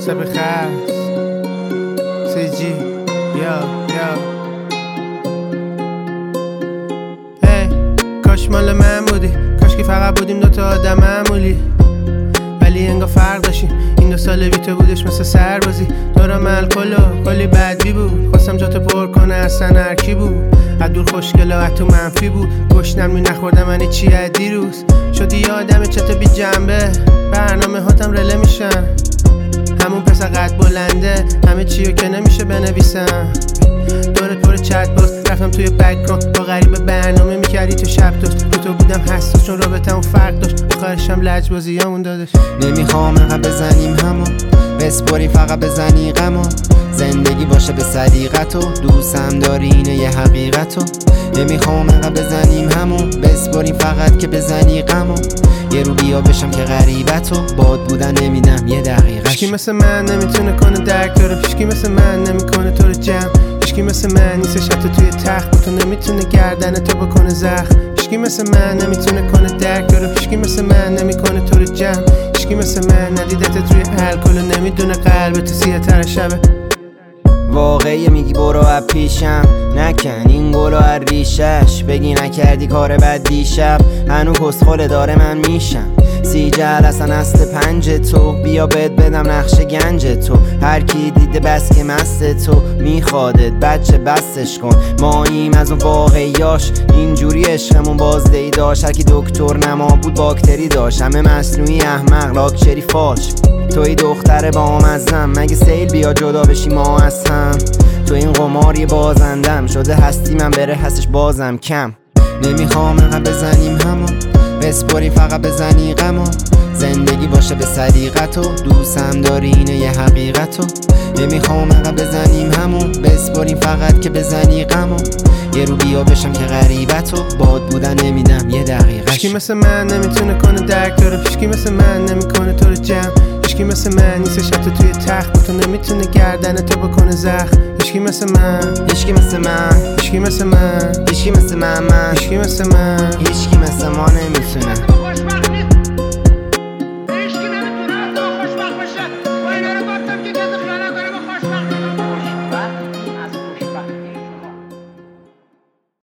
سب خست سیجی یا هی کاش مال من بودی، کاش که فقط بودیم دوتا آدم معمولی، ولی انگار فرق داشتیم. این 2 سال بی تو بودش مثل سربازی، دورم الکل و کلی بدبی بود، خواستم جاتو پر کنه اصلا هرکی بود. از دور خوشگلا از تو منفی بود، گشنم می نخوردم من چی از دیروز. شدی یه آدم چطور بی جنبه، برنامه هاتم رله میشن، همون پسر قد بلنده، همه چیو که نمیشه بنویسم. دورت پر چت باز رفتم توی بک‌گراند، با غریبه برنامه میکردی تو شب داشت، تو بودم حساس چون رابطمون فرق داشت، آخرشم لجبازیامون دادش. نمیخوام انقدر بزنیم همون، بسپریم فقط بزنی غمون، زندگی باشه به صدیقتو، دوستم داری اینه یه حقیقتو. نمیخوام انقدر بزنیم همون، بسپریم فقط که بزنی غمون، یه رو بیا بشم که غریبتو، باد بودن نمیدم یه دقیقه. هیچکی مثل من نمیتونه کنه درک داره، هیچکی مثل من نمیکنه تو رو جمع، هیچکی مثل من نیستش حتی توی تخت، با تو نمیتونه گردن تو بکنه زخم. هیچکی مثل من نمیتونه کنه درک داره، هیچکی مثل من نمیکنه تو رو جمع، هیچکی مثل من ندیدت توی الکل و نمیدونه قلبت سیاه تر شبه. واقعی میگی برو از پیشم، نکن این گلو از ریشش، بگی نکردی کار بد دیشب، هنو کسخل داره من میشم. 30 جلسن است 5 تو، بیا بهت بدم نقش گنج تو، هر کی دیده بس که مست تو، میخوادت بچه بستش کن. ماییم از اون واقعیاش، اینجوری عشقمون بازدهی داشت، هر کی دکتر نما بود باکتری داشت، همه مصنوعی احمق لاکچری فالش. توی دختر با مزم، مگه سیل بیا جدا بشی ما از هم، تو این قمار یه بازندم شده هستی من بره هستش بازم کم. نمیخوام انقدر بزنیم همون، بسپری فقط بزنی غمون، زندگی باشه به صدیقتو، دوستم داری اینه یه حقیقتو. نمیخوام انقدر بزنیم همون، بسپریم فقط که بزنی غمون، یه رو بیا بشم که غریبتو، باد بودن نمیدم یه دقیقه. هیچکی مثل من نمیتونه کنه درک داره، هیچکی مثل من نمیکنه تو رو جمع، هیچکی مثل من نیستش حتی توی تخت، با تو نمیتونه گردن تو بکنه زخم. هیچکی مثل من، هیچکی مثل من، هیچکی مثل من، هیچکی مثل من، هیچکی مثل من، هیچکی مثل ما نمیشه.